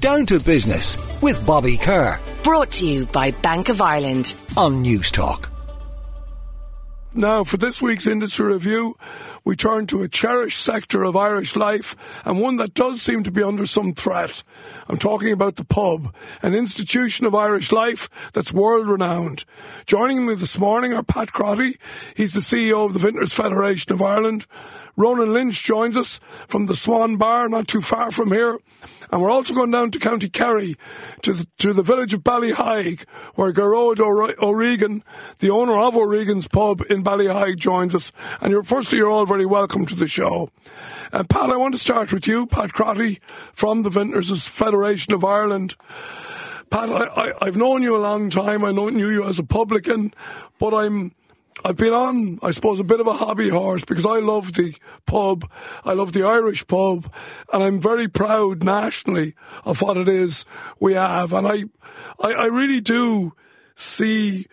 Down to Business with Bobby Kerr. Brought to you by Bank of Ireland on News Talk. Now, for this week's Industry Review, we turn to a cherished sector of Irish life and one that does seem to be under some threat. I'm talking about the pub, an institution of Irish life that's world-renowned. Joining me this morning are Pat Crotty. He's the CEO of the Vintners Federation of Ireland. Ronan Lynch joins us from the Swan Bar, not too far from here. And we're also going down to County Kerry, to the village of Ballyhaig, where Gerard O'Regan, the owner of O'Regan's Pub in Ballyhaig, joins us. And firstly, you're all very welcome to the show. Pat, I want to start with you, Pat Crotty, from the Vintners Federation of Ireland. Pat, I've known you a long time. I knew you as a publican, but I've been on, I suppose, a bit of a hobby horse because I love the pub, I love the Irish pub, and I'm very proud nationally of what it is we have. And I really do see,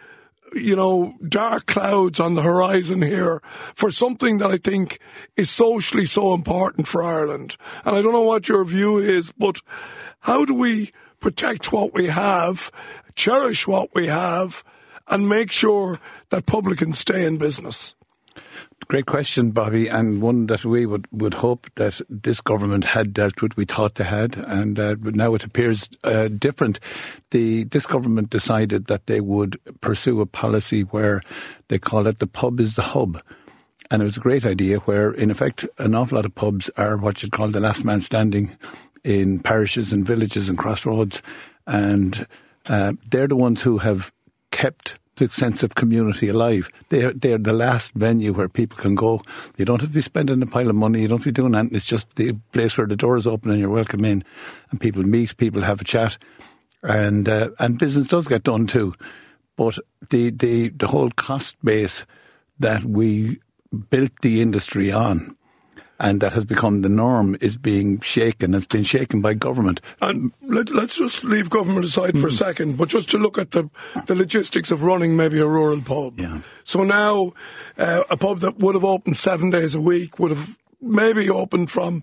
dark clouds on the horizon here for something that I think is socially so important for Ireland. And I don't know what your view is, but how do we protect what we have, cherish what we have, and make sure that publicans stay in business? Great question, Bobby, and one that we would hope that this government had dealt with. We thought they had, and but now it appears different. This government decided that they would pursue a policy where they call it the pub is the hub. And it was a great idea where, in effect, an awful lot of pubs are what you'd call the last man standing in parishes and villages and crossroads. And they're the ones who have kept the sense of community alive. They're the last venue where people can go. You don't have to be spending a pile of money. You don't have to be doing anything. It's just the place where the door is open and you're welcome in. And people meet, people have a chat. And business does get done too. But the whole cost base that we built the industry on and that has become the norm is being shaken. It's been shaken by government. And let's just leave government aside for a second, but just to look at the logistics of running maybe a rural pub. Yeah. So now a pub that would have opened 7 days a week would have maybe opened from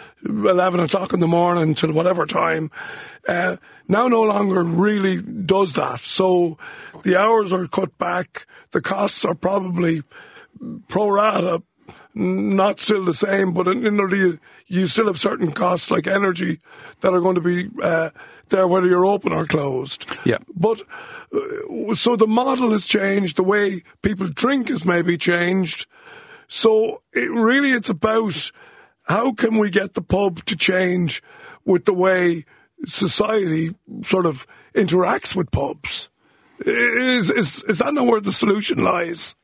11 o'clock in the morning till whatever time, now no longer really does that. So the hours are cut back, the costs are probably pro rata, not still the same, but you still have certain costs like energy that are going to be there whether you're open or closed. Yeah. But so the model has changed, the way people drink has maybe changed. So it's about how can we get the pub to change with the way society sort of interacts with pubs? Is that not where the solution lies?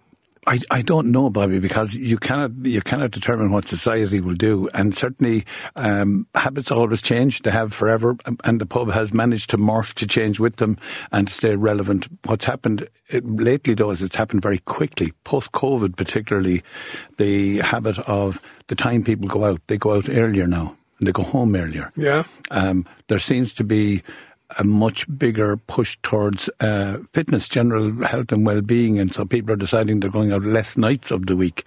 I don't know, Bobby, because you cannot determine what society will do, and certainly habits always change. They have forever, and the pub has managed to morph to change with them and to stay relevant. What's happened lately, though, is it's happened very quickly. Post-COVID, particularly, the habit of the time people go out. They go out earlier now, and they go home earlier. Yeah. There seems to be a much bigger push towards fitness, general health and well-being, and so people are deciding they're going out less nights of the week.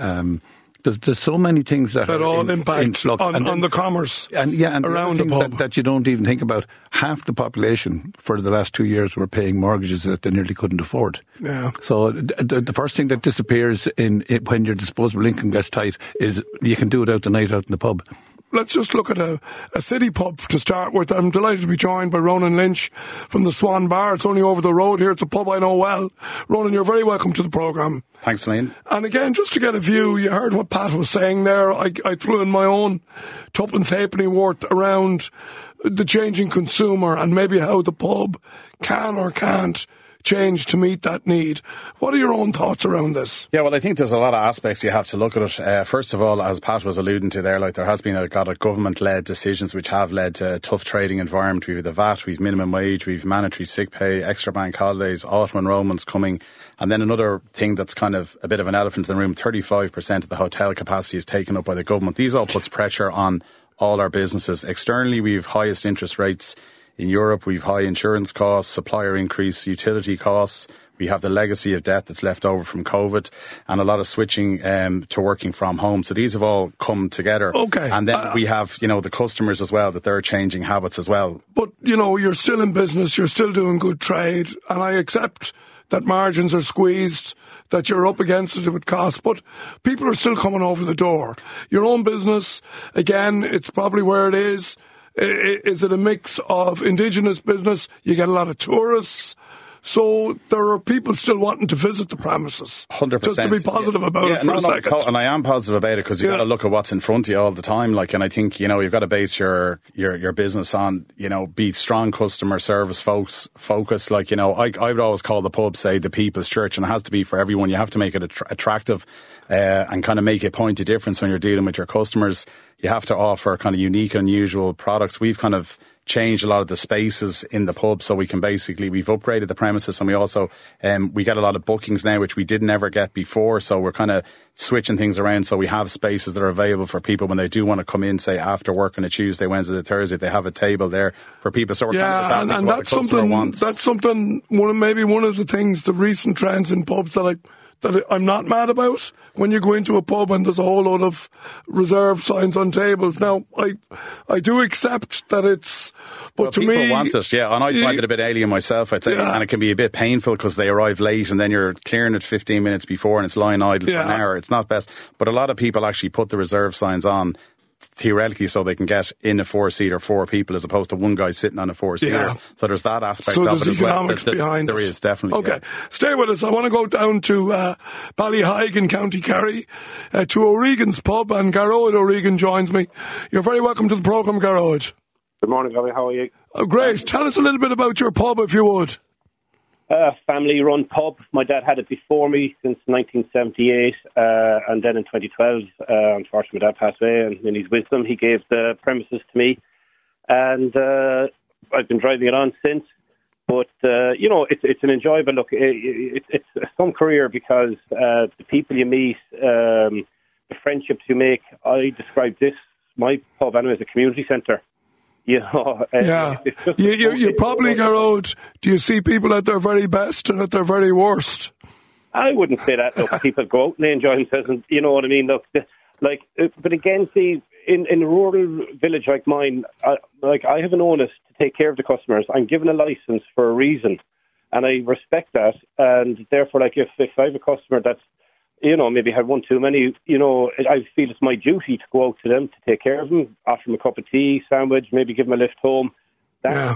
There's so many things that all impact on the commerce and around the pub that you don't even think about. Half the population for the last 2 years were paying mortgages that they nearly couldn't afford. Yeah. So the first thing that disappears when your disposable income gets tight is you can do it out the night out in the pub. Let's just look at a city pub to start with. I'm delighted to be joined by Ronan Lynch from the Swan Bar. It's only over the road here. It's a pub I know well. Ronan, you're very welcome to the programme. Thanks, Liam. And again, just to get a view, you heard what Pat was saying there. I threw in my own tuppence halfpenny worth around the changing consumer and maybe how the pub can or can't change to meet that need. What are your own thoughts around this? Yeah, well, I think there's a lot of aspects you have to look at it. First of all, as Pat was alluding to there, there has been a lot of government-led decisions which have led to a tough trading environment. We've the VAT, we've minimum wage, we've mandatory sick pay, extra bank holidays, autumn enrolments coming. And then another thing that's kind of a bit of an elephant in the room, 35% of the hotel capacity is taken up by the government. These all puts pressure on all our businesses. Externally, we have highest interest rates in Europe. We've high insurance costs, supplier increase, utility costs. We have the legacy of debt that's left over from COVID and a lot of switching to working from home. So these have all come together. Okay. And then we have, the customers as well, that they're changing habits as well. But, you're still in business, you're still doing good trade, and I accept that margins are squeezed, that you're up against it with costs, but people are still coming over the door. Your own business, again, it's probably where it is. Is it a mix of indigenous business? You get a lot of tourists. So there are people still wanting to visit the premises. 100%. Just to be positive about it for a second. And I am positive about it because you've got to look at what's in front of you all the time. And I think, you've got to base your business on, be strong customer service focus. I would always call the pub, say, the people's church, and it has to be for everyone. You have to make it attractive and kind of make a point of difference when you're dealing with your customers. You have to offer kind of unique and unusual products. We've kind of changed a lot of the spaces in the pub, so we've upgraded the premises, and we also we get a lot of bookings now which we didn't ever get before, so we're kind of switching things around, so we have spaces that are available for people when they do want to come in, say after work on a Tuesday, Wednesday, Thursday. They have a table there for people, so we're kind of and that's something one of the things, the recent trends in pubs that I'm not mad about. When you go into a pub and there's a whole load of reserve signs on tables. Now, I do accept that it's, but to me, people want it, and I find it a bit alien myself, I'd say, and it can be a bit painful because they arrive late and then you're clearing it 15 minutes before and it's lying idle for an hour. It's not best, but a lot of people actually put the reserve signs on theoretically so they can get in a 4-seater 4 people as opposed to one guy sitting on a 4-seater. So there's that aspect of it as well. There is, definitely. Okay, stay with us. I want to go down to Ballyhaig in County Kerry, to O'Regan's pub, and Garrod O'Regan joins me. You're very welcome to the programme, Garrod. Good morning, Bobby. How are you? Oh, great. Tell us a little bit about your pub, if you would. Family-run pub. My dad had it before me since 1978, and then in 2012, unfortunately, my dad passed away, and in his wisdom, he gave the premises to me, and I've been driving it on since. But it's an enjoyable look. It's some career because the people you meet, the friendships you make. I describe my pub anyway, as a community centre. You probably go out. Do you see people at their very best and at their very worst? I wouldn't say that. Look, people go out and they enjoy themselves, and you know what I mean. Look, but again, see, in a rural village like mine, I have an onus to take care of the customers. I'm given a license for a reason, and I respect that. And therefore, if I have a customer that's maybe had one too many, I feel it's my duty to go out to them, to take care of them, offer them a cup of tea, sandwich, maybe give them a lift home. That's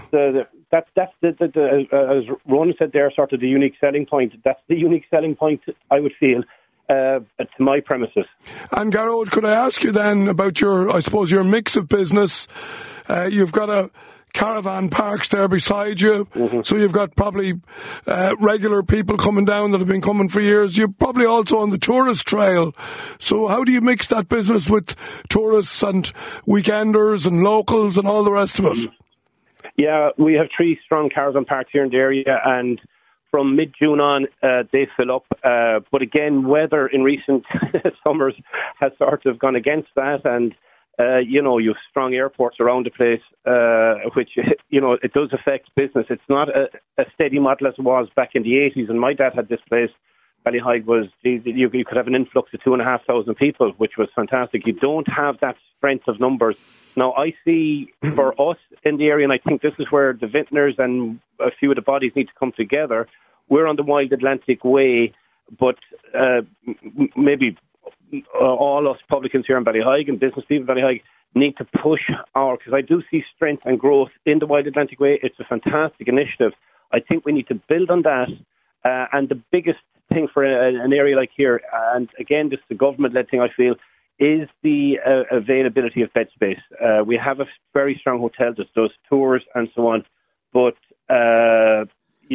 as Ronan said there, sort of the unique selling point. That's the unique selling point, I would feel, to my premises. And Garrod, could I ask you then about your mix of business? You've got a caravan parks there beside you, so you've got probably regular people coming down that have been coming for years. You're probably also on the tourist trail. So how do you mix that business with tourists and weekenders and locals and all the rest of it? Yeah, we have 3 strong caravan parks here in the area, and from mid-June on, they fill up. But again, weather in recent summers has sort of gone against that, and you've strong airports around the place, which, it does affect business. It's not a steady model as it was back in the 80s. And my dad had this place, Ballyhaig, you could have an influx of 2,500 people, which was fantastic. You don't have that strength of numbers. Now, I see for us in the area, and I think this is where the vintners and a few of the bodies need to come together. We're on the Wild Atlantic Way, but maybe all us publicans here in Ballyhaig and business people in Ballyhaig need to push because I do see strength and growth in the Wild Atlantic Way. It's a fantastic initiative. I think we need to build on that. And the biggest thing for an area like here, and again, this is a government-led thing, I feel, is the availability of bed space. We have a very strong hotel that does tours and so on, but I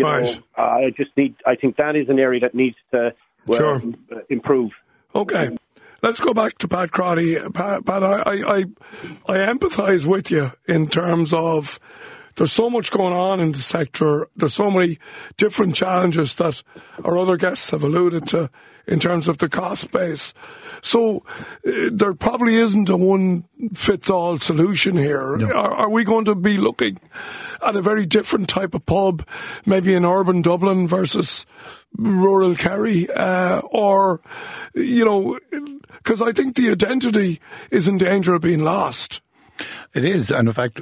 think that is an area that needs to improve. Okay. Let's go back to Pat Crotty. Pat, I empathise with you in terms of there's so much going on in the sector. There's so many different challenges that our other guests have alluded to in terms of the cost base. So there probably isn't a one-fits-all solution here. No. Are we going to be looking at a very different type of pub, maybe in urban Dublin versus rural Kerry? Or, you know, because I think the identity is in danger of being lost. It is, and in fact,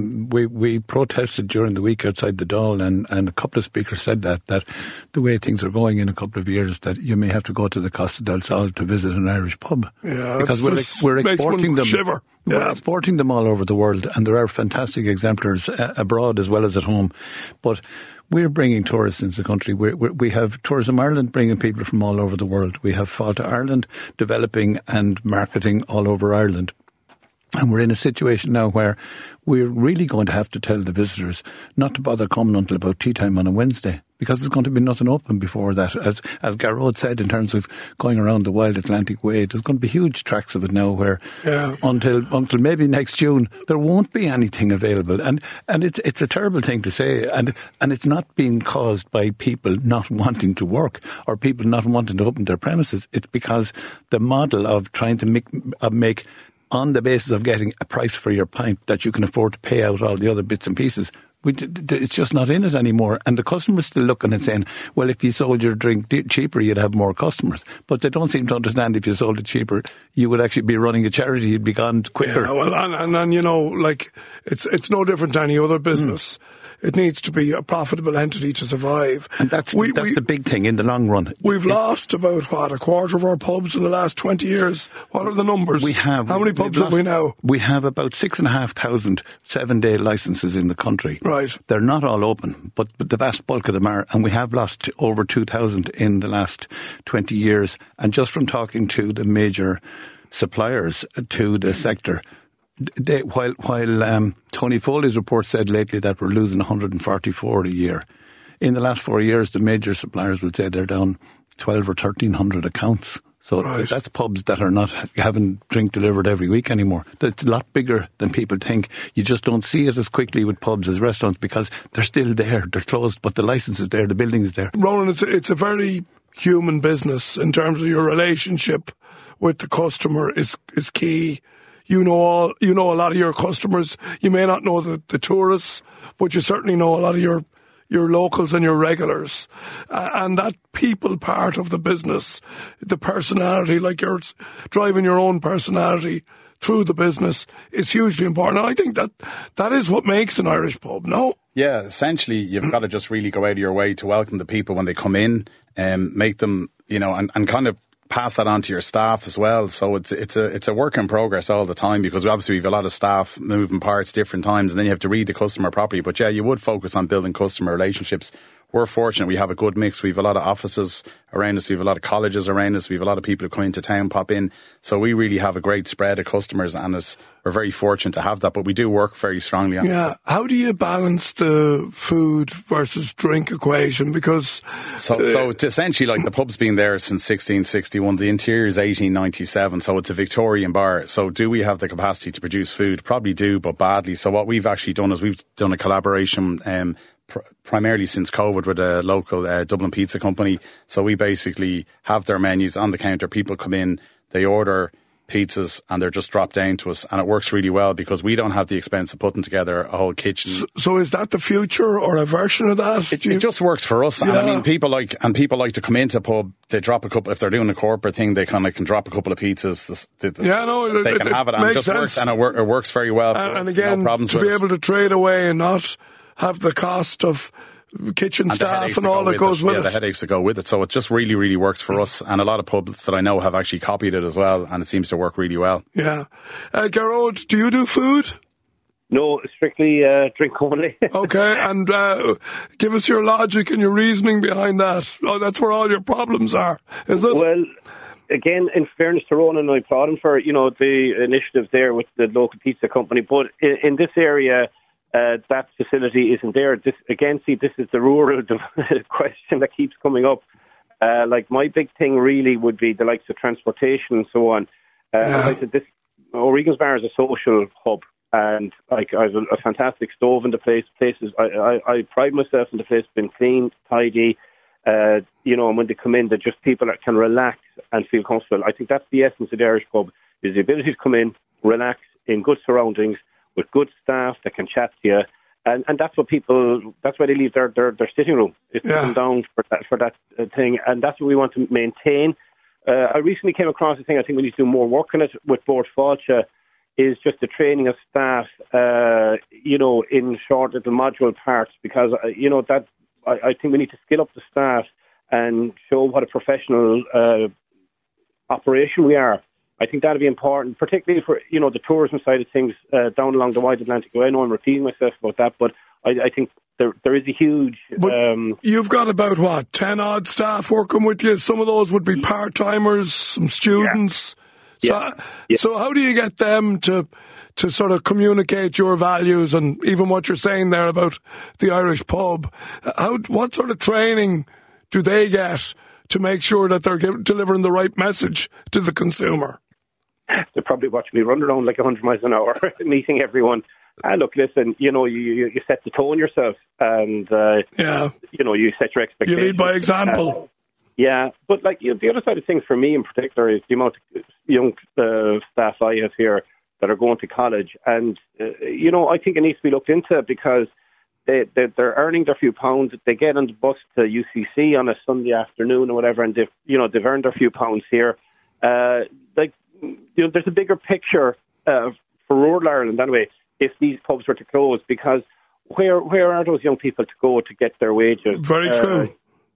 we protested during the week outside the Dáil, and a couple of speakers said that the way things are going in a couple of years, that you may have to go to the Costa del Sol to visit an Irish pub. Yeah, because we're exporting them. Shiver. We're exporting them all over the world, and there are fantastic exemplars abroad as well as at home. But we're bringing tourists into the country. We have Tourism Ireland bringing people from all over the world. We have Fáilte Ireland developing and marketing all over Ireland. And we're in a situation now where we're really going to have to tell the visitors not to bother coming until about tea time on a Wednesday, because there's going to be nothing open before that. As Garrod said, in terms of going around the Wild Atlantic Way, there's going to be huge tracts of it now where until maybe next June, there won't be anything available. And it's a terrible thing to say. And it's not being caused by people not wanting to work or people not wanting to open their premises. It's because the model of trying to make on the basis of getting a price for your pint that you can afford to pay out all the other bits and pieces, it's just not in it anymore. And the customer's still looking and saying, well, if you sold your drink cheaper, you'd have more customers. But they don't seem to understand if you sold it cheaper, you would actually be running a charity, you'd be gone quicker. Yeah, well, and you know, like, it's no different to any other business. It needs to be a profitable entity to survive. And that's the big thing in the long run. We've lost about, a quarter of our pubs in the last 20 years. What are the numbers? How many pubs have we now? We have about 6,500 7-day licences in the country. Right. They're not all open, but the vast bulk of them are. And we have lost over 2,000 in the last 20 years. And just from talking to the major suppliers to the sector, while Tony Foley's report said lately that we're losing 144 a year, in the last 4 years, the major suppliers would say they're down 1,200 or 1,300 accounts. So that's pubs that are not having drink delivered every week anymore. It's a lot bigger than people think. You just don't see it as quickly with pubs as restaurants because they're still there. They're closed, but the license is there, the building is there. Ronan, it's a very human business in terms of your relationship with the customer is key. You know a lot of your customers. You may not know the tourists, but you certainly know a lot of your locals and your regulars. And that people part of the business, the personality, like you're driving your own personality through the business, is hugely important. And I think that is what makes an Irish pub, no? Yeah, essentially you've got to just really go out of your way to welcome the people when they come in and make them, and kind of pass that on to your staff as well. So it's a work in progress all the time, because obviously we've a lot of staff moving parts different times, and then you have to read the customer properly. But yeah, you would focus on building customer relationships. We're fortunate we have a good mix. We have a lot of offices around us, we have a lot of colleges around us, we have a lot of people who come into town, pop in. So we really have a great spread of customers, and we're very fortunate to have that, but we do work very strongly on it. Yeah. How do you balance the food versus drink equation? Because So it's essentially like the pub's been there since 1661. The interior is 1897, so it's a Victorian bar. So do we have the capacity to produce food? Probably do, but badly. So what we've actually done is we've done a collaboration primarily since COVID with a local Dublin pizza company. So we basically have their menus on the counter. People come in, they order pizzas, and they're just dropped down to us, and it works really well because we don't have the expense of putting together a whole kitchen. So is that the future or a version of that? It just works for us. Yeah. And I mean, people like to come into a pub. They drop a couple, if they're doing a corporate thing, they kind of can drop a couple of pizzas. They can have it, and it just works, and it works very well. And again, no to be able to trade away and not have the cost of kitchen staff and all that goes with it. Yeah, the headaches that go with it. So it just really, really works for us. And a lot of pubs that I know have actually copied it as well, and it seems to work really well. Yeah. Garrod, do you do food? No, strictly drink only. Okay, and give us your logic and your reasoning behind that. Oh, that's where all your problems are, is it? Well, again, in fairness to Ronan, I applaud him for the initiative there with the local pizza company. But in this area, that facility isn't there. This is the rural question that keeps coming up. Like, my big thing really would be the likes of transportation and so on. Like I said, O'Regan's Bar is a social hub. And like, I have a fantastic stove in the place. I pride myself in the place being clean, tidy. And when they come in, they're just people that can relax and feel comfortable. I think that's the essence of the Irish pub, is the ability to come in, relax in good surroundings with good staff that can chat to you. And that's what that's why they leave their sitting room. It's sitting down for that thing. And that's what we want to maintain. I recently came across a thing, I think we need to do more work on it with Bord Fáilte, is just the training of staff, in short little module parts, because, that I think we need to skill up the staff and show what a professional operation we are. I think that would be important, particularly for, the tourism side of things down along the wide Atlantic. I know I'm repeating myself about that, but I think there is a huge... you've got about, 10 odd staff working with you? Some of those would be part-timers, some students... Yeah. So how do you get them to sort of communicate your values and even what you're saying there about the Irish pub? What sort of training do they get to make sure that they're delivering the right message to the consumer? They're probably watching me run around like 100 miles an hour, meeting everyone. Look, listen, you set the tone yourself, and you set your expectations. You lead by example. Yeah, but the other side of things for me in particular is the amount of young staff I have here that are going to college. And, I think it needs to be looked into, because they're earning their few pounds. They get on the bus to UCC on a Sunday afternoon or whatever, and they've earned their few pounds here. There's a bigger picture for rural Ireland anyway if these pubs were to close, because where are those young people to go to get their wages? Very true.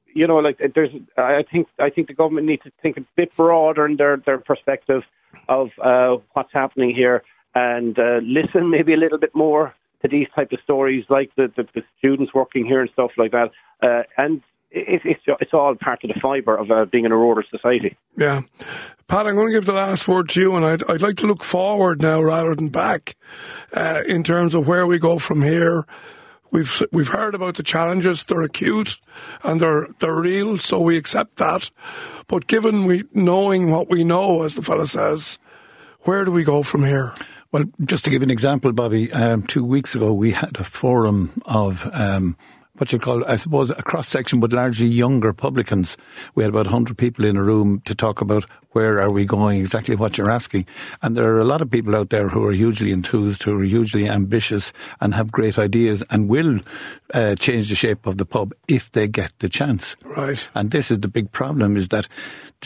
I think the government needs to think a bit broader in their perspective of what's happening here, and listen maybe a little bit more to these type of stories, like the students working here and stuff like that. And it's all part of the fibre of being in a rural society. Yeah. Pat, I'm going to give the last word to you, and I'd like to look forward now rather than back in terms of where we go from here. We've heard about the challenges. They're acute and they're real, so we accept that. But given knowing what we know, as the fella says, where do we go from here? Well, just to give an example, Bobby, 2 weeks ago we had a forum of what you call, I suppose, a cross-section, but largely younger publicans. We had about 100 people in a room to talk about where are we going, exactly what you're asking. And there are a lot of people out there who are hugely enthused, who are hugely ambitious and have great ideas and will change the shape of the pub if they get the chance. Right. And this is the big problem, is that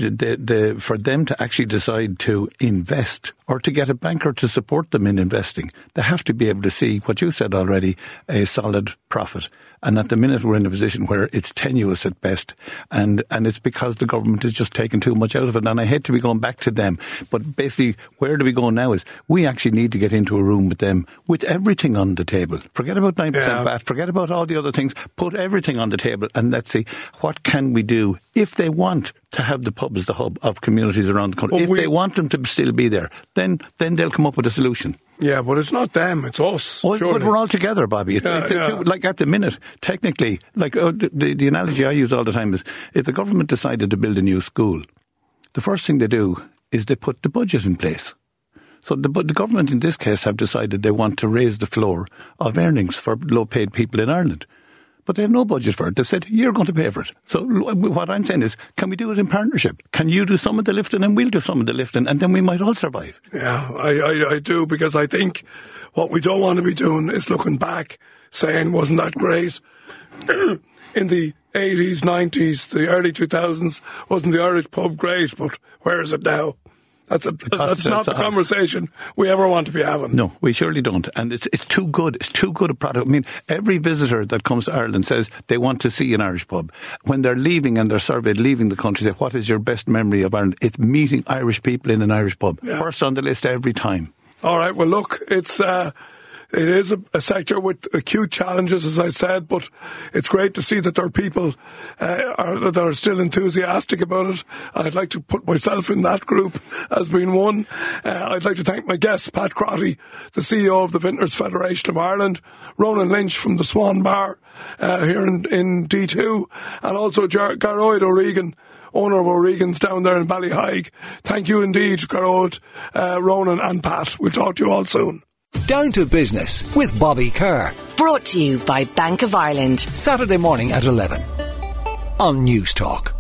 for them to actually decide to invest or to get a banker to support them in investing, they have to be able to see, what you said already, a solid profit. And at the minute we're in a position where it's tenuous at best, and it's because the government is just taking too much out of it. And I hate to be going back to them, but basically where do we go now is we actually need to get into a room with them with everything on the table. Forget about 9% VAT, forget about all the other things, put everything on the table, and let's see what can we do if they want to have the pub as the hub of communities around the country. If they want them to still be there, then they'll come up with a solution. Yeah, but it's not them, it's us. Well, but we're all together, Bobby. Like at the minute, technically, the analogy I use all the time is, if the government decided to build a new school, the first thing they do is they put the budget in place. So the government in this case have decided they want to raise the floor of earnings for low-paid people in Ireland. But they have no budget for it. They've said, you're going to pay for it. So what I'm saying is, can we do it in partnership? Can you do some of the lifting and we'll do some of the lifting, and then we might all survive? Yeah, I do, because I think what we don't want to be doing is looking back, saying, wasn't that great? In the 80s, 90s, the early 2000s, wasn't the Irish pub great? But where is it now? That's not the conversation we ever want to be having. No, we surely don't. And it's too good. It's too good a product. I mean, every visitor that comes to Ireland says they want to see an Irish pub. When they're leaving and they're surveyed leaving the country, they say, what is your best memory of Ireland? It's meeting Irish people in an Irish pub. Yeah. First on the list every time. All right. Well, look, it is a sector with acute challenges, as I said, but it's great to see that there are people that are still enthusiastic about it. I'd like to put myself in that group as being one. I'd like to thank my guests, Pat Crotty, the CEO of the Vintners Federation of Ireland, Ronan Lynch from the Swan Bar here in D2, and also Garrod O'Regan, owner of O'Regan's down there in Ballyhaig. Thank you indeed, Garrod, Ronan and Pat. We'll talk to you all soon. Down to Business with Bobby Kerr. Brought to you by Bank of Ireland. Saturday morning at 11 on News Talk.